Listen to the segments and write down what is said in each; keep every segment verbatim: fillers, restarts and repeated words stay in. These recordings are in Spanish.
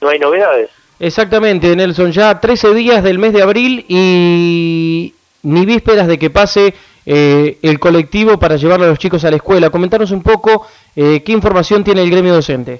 no hay novedades. Exactamente, Nelson, ya trece días del mes de abril y ni vísperas de que pase eh, el colectivo para llevar a los chicos a la escuela. Comentanos un poco eh, qué información tiene el gremio docente.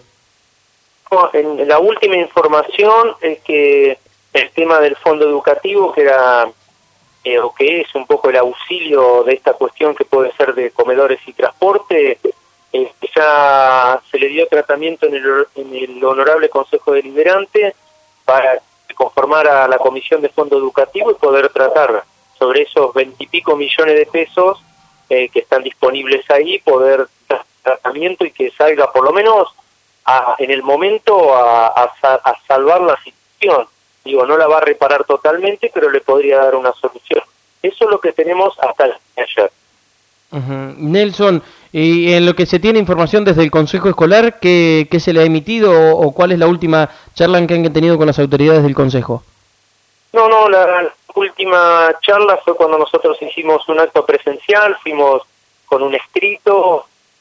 En la última información es que el tema del fondo educativo, que era eh, o que es un poco el auxilio de esta cuestión que puede ser de comedores y transporte, eh, ya se le dio tratamiento en el, en el Honorable Consejo Deliberante para conformar a la Comisión de Fondo Educativo y poder tratar sobre esos veintipico millones de pesos eh, que están disponibles ahí, poder dar tratamiento y que salga por lo menos a, en el momento a, a, a salvar la situación. Digo, no la va a reparar totalmente, pero le podría dar una solución. Eso es lo que tenemos hasta el día de ayer. Uh-huh. Nelson, y en lo que se tiene información desde el Consejo Escolar, ¿qué, qué se le ha emitido o, o cuál es la última charla que han tenido con las autoridades del Consejo? No, no, la, la última charla fue cuando nosotros hicimos un acto presencial, fuimos con un escrito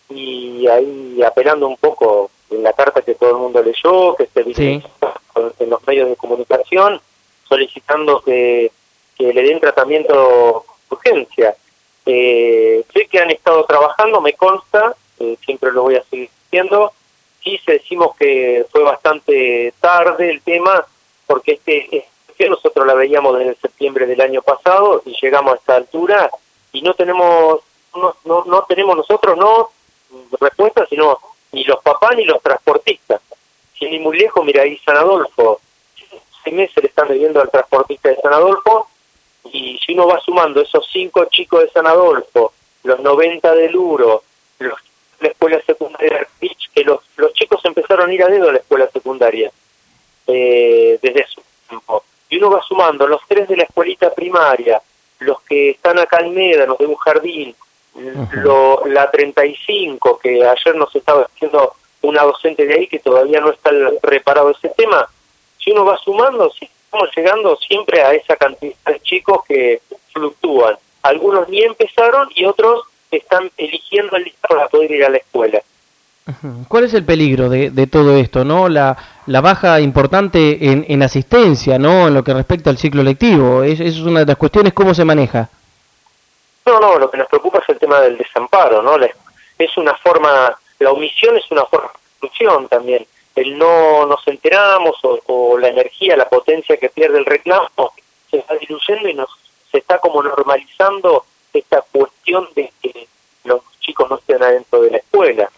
y ahí apelando un poco en la carta que todo el mundo leyó, que se dirigió en los medios de comunicación, solicitando que, que le den tratamiento de urgencia. Eh, sé que han estado trabajando, me consta, eh, siempre lo voy a seguir diciendo. Sí, se decimos que fue bastante tarde el tema, porque este, este nosotros la veíamos desde septiembre del año pasado y llegamos a esta altura y no tenemos, no, no, no tenemos nosotros no respuestas, sino ni los papás ni los transportistas. Sin ir muy lejos, mira ahí San Adolfo, seis meses le están debiendo al transportista de San Adolfo. Y si uno va sumando esos cinco chicos de San Adolfo, los noventa de Luro, los de la escuela secundaria, que los, los chicos empezaron a ir a dedo a la escuela secundaria eh, desde su tiempo. Y uno va sumando los tres de la escuelita primaria, los que están acá en Médanos de un jardín, uh-huh. lo, la treinta y cinco, que ayer nos estaba haciendo una docente de ahí que todavía no está reparado ese tema. Si uno va sumando, sí, estamos llegando siempre a esa cantidad de chicos que fluctúan. Algunos ni empezaron y otros están eligiendo el día para poder ir a la escuela. ¿Cuál es el peligro de, de todo esto, no? La, la baja importante en, en asistencia, ¿no? En lo que respecta al ciclo lectivo. Es, es una de las cuestiones, ¿cómo se maneja? No, no, lo que nos preocupa es el tema del desamparo, ¿no? La, es una forma, la omisión es una forma de exclusión también. El no nos enteramos o, o la energía, la potencia que pierde el reclamo se está diluyendo y nos se está como normalizando esta cuestión de que los chicos no estén adentro de la escuela.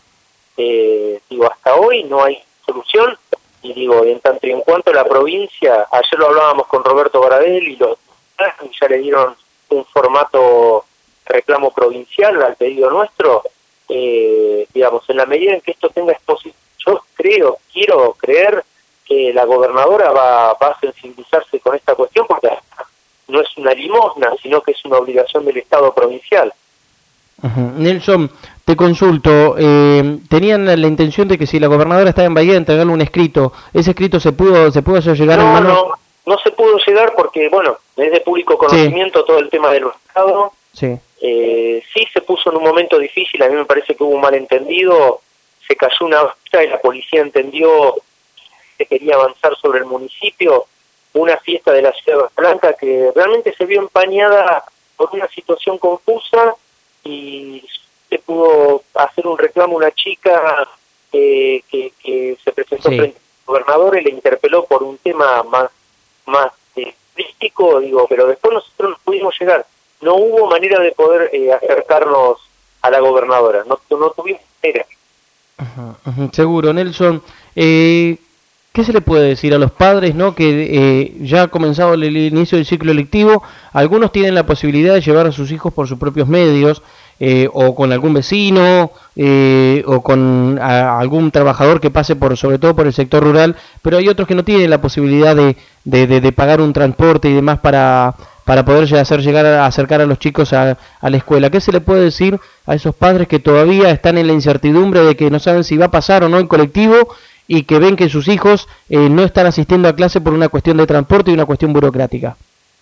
Eh, digo, hasta hoy no hay solución y digo, en tanto y en cuanto la provincia, ayer lo hablábamos con Roberto Baradel y los ya le dieron un formato reclamo provincial al pedido nuestro, eh, digamos, en la medida en que esto tenga exposición, yo creo, quiero creer que la gobernadora va, va a sensibilizarse con esta cuestión porque no es una limosna, sino que es una obligación del Estado provincial. Uh-huh. Nelson, te consulto, eh, tenían la intención de que si la gobernadora estaba en Bahía de entregarle un escrito, ¿ese escrito se pudo se pudo hacer llegar no, en mano? No, no se pudo llegar porque, bueno, es de público conocimiento sí. Todo el tema del Estado. Sí. Eh, sí se puso en un momento difícil, a mí me parece que hubo un malentendido, se cayó una valla y la policía entendió que quería avanzar sobre el municipio, una fiesta de la Ciudad Blanca que realmente se vio empañada por una situación confusa y se pudo hacer un reclamo a una chica eh, que, que se presentó sí. frente al gobernador y le interpeló por un tema más más eh, crítico, digo, pero después nosotros no pudimos llegar, no hubo manera de poder eh, acercarnos a la gobernadora, no, no tuvimos manera. Ajá, ajá, seguro, Nelson. Eh, ¿Qué se le puede decir a los padres, no, que eh, ya ha comenzado el, el inicio del ciclo lectivo? Algunos tienen la posibilidad de llevar a sus hijos por sus propios medios, eh, o con algún vecino, eh, o con a, algún trabajador que pase por, sobre todo por el sector rural, pero hay otros que no tienen la posibilidad de, de, de, de pagar un transporte y demás para, para poder hacer llegar a acercar a los chicos a, a la escuela. ¿Qué se le puede decir a esos padres que todavía están en la incertidumbre de que no saben si va a pasar o no el colectivo y que ven que sus hijos eh, no están asistiendo a clase por una cuestión de transporte y una cuestión burocrática?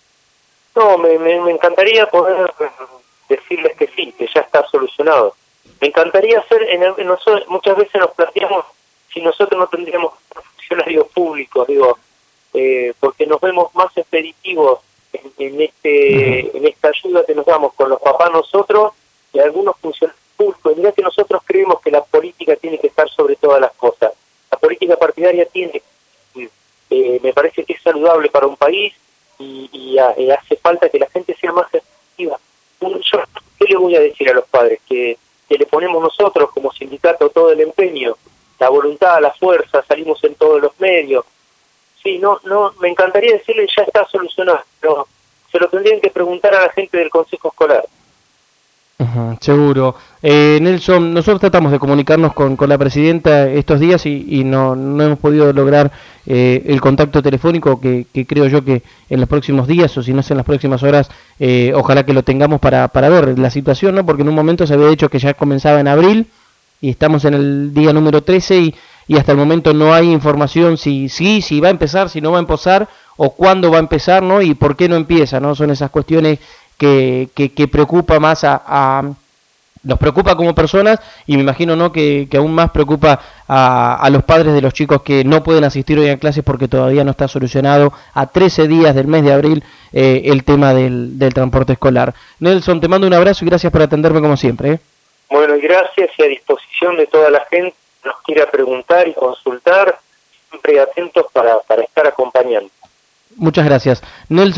No, me, me, me encantaría poder decirles que sí, que ya está solucionado. Me encantaría hacer, en el, nosotros, muchas veces nos planteamos si nosotros no tendríamos funcionarios públicos, digo, eh, porque nos vemos más expeditivos en, en este en esta ayuda que nos damos con los papás nosotros y algunos funcionarios públicos. Mirá que nosotros creemos que la política tiene que estar sobre todas las cosas. La política partidaria tiene, eh, me parece que es saludable para un país y, y, a, y hace falta que la gente sea más efectiva. Yo, ¿qué le voy a decir a los padres? Que, que le ponemos nosotros como sindicato todo el empeño, la voluntad, la fuerza, salimos en todos los medios. Sí, no, no, me encantaría decirle ya está solucionado, pero se lo tendrían que preguntar a la gente del Consejo Escolar. Uh-huh, seguro. Eh, Nelson, nosotros tratamos de comunicarnos con, con la presidenta estos días y, y no, no hemos podido lograr eh, el contacto telefónico que, que creo yo que en los próximos días, o si no es en las próximas horas, eh, ojalá que lo tengamos para, para ver la situación, ¿no? Porque en un momento se había dicho que ya comenzaba en abril y estamos en el día número trece y, y hasta el momento no hay información si sí, si, si va a empezar, si no va a empezar o cuándo va a empezar, ¿no? Y por qué no empieza, ¿no? Son esas cuestiones que, que, que preocupa más a, a nos preocupa como personas y me imagino no que, que aún más preocupa a, a los padres de los chicos que no pueden asistir hoy a clases porque todavía no está solucionado a trece días del mes de abril eh, el tema del, del transporte escolar. Nelson, te mando un abrazo y gracias por atenderme como siempre. ¿eh? Bueno, y gracias y a disposición de toda la gente que nos quiera preguntar y consultar, siempre atentos para, para estar acompañando. Muchas gracias. Nelson